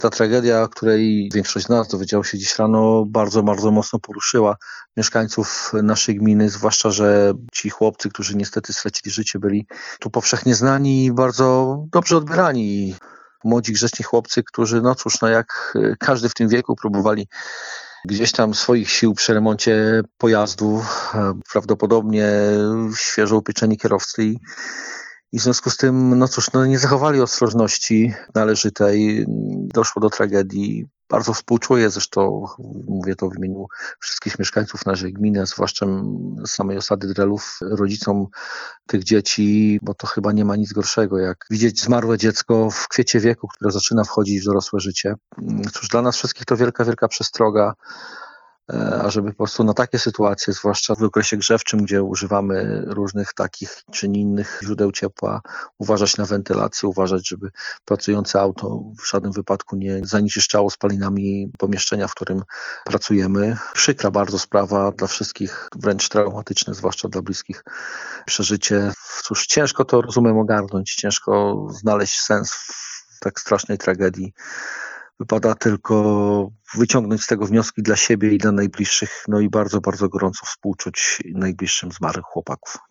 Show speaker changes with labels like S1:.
S1: Ta tragedia, której większość z nas dowiedziała się dziś rano, bardzo, bardzo mocno poruszyła mieszkańców naszej gminy, zwłaszcza że ci chłopcy, którzy niestety stracili życie, byli tu powszechnie znani i bardzo dobrze odbierani. Młodzi, grzeczni chłopcy, którzy, no cóż, jak każdy w tym wieku, próbowali gdzieś tam swoich sił przy remoncie pojazdu, prawdopodobnie świeżo upieczeni kierowcy i w związku z tym, nie zachowali ostrożności należytej. Doszło do tragedii. Bardzo współczuję, zresztą mówię to w imieniu wszystkich mieszkańców naszej gminy, a zwłaszcza samej osady Drelów, rodzicom tych dzieci, bo to chyba nie ma nic gorszego, jak widzieć zmarłe dziecko w kwiecie wieku, które zaczyna wchodzić w dorosłe życie. Cóż, dla nas wszystkich to wielka, wielka przestroga, ażeby po prostu na takie sytuacje, zwłaszcza w okresie grzewczym, gdzie używamy różnych takich czy innych źródeł ciepła, uważać na wentylację, uważać, żeby pracujące auto w żadnym wypadku nie zanieczyszczało spalinami pomieszczenia, w którym pracujemy. Przykra bardzo sprawa dla wszystkich, wręcz traumatyczne, zwłaszcza dla bliskich przeżycie. Cóż, ciężko to, rozumiem, ogarnąć, ciężko znaleźć sens w tak strasznej tragedii. Wypada tylko wyciągnąć z tego wnioski dla siebie i dla najbliższych, i bardzo, bardzo gorąco współczuć najbliższym zmarłych chłopaków.